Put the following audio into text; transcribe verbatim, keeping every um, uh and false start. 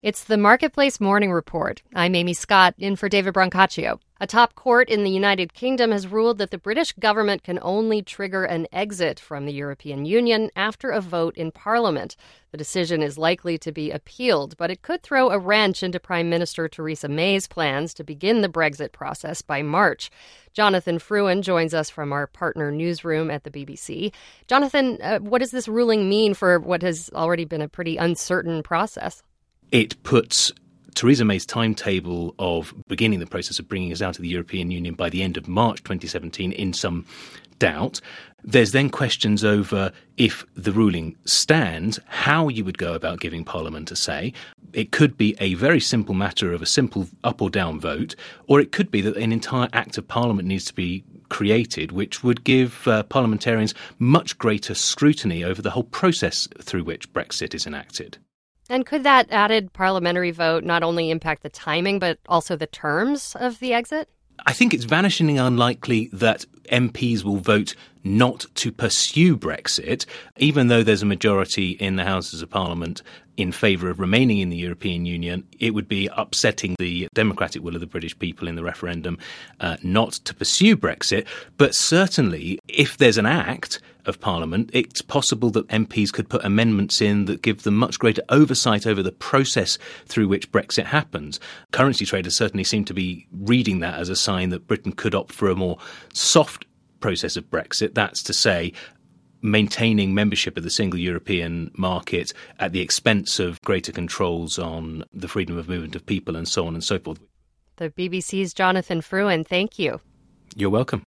It's the Marketplace Morning Report. I'm Amy Scott, in for David Brancaccio. A top court in the United Kingdom has ruled that the British government can only trigger an exit from the European Union after a vote in Parliament. The decision is likely to be appealed, but it could throw a wrench into Prime Minister Theresa May's plans to begin the Brexit process by March. Jonathan Fruin joins us from our partner newsroom at the B B C. Jonathan, uh, what does this ruling mean for what has already been a pretty uncertain process? It puts Theresa May's timetable of beginning the process of bringing us out of the European Union by the end of March twenty seventeen in some doubt. There's then questions over, if the ruling stands, how you would go about giving Parliament a say. It could be a very simple matter of a simple up or down vote, or it could be that an entire Act of Parliament needs to be created, which would give uh, parliamentarians much greater scrutiny over the whole process through which Brexit is enacted. And could that added parliamentary vote not only impact the timing, but also the terms of the exit? I think it's vanishingly unlikely that M Ps will vote not to pursue Brexit, even though there's a majority in the Houses of Parliament in favour of remaining in the European Union. It would be upsetting the democratic will of the British people in the referendum uh, not to pursue Brexit. But certainly, if there's an act of Parliament, it's possible that M Ps could put amendments in that give them much greater oversight over the process through which Brexit happens. Currency traders certainly seem to be reading that as a sign that Britain could opt for a more soft process of Brexit. That's to say, maintaining membership of the single European market at the expense of greater controls on the freedom of movement of people and so on and so forth. The B B C's Jonathan Fruin, thank you. You're welcome.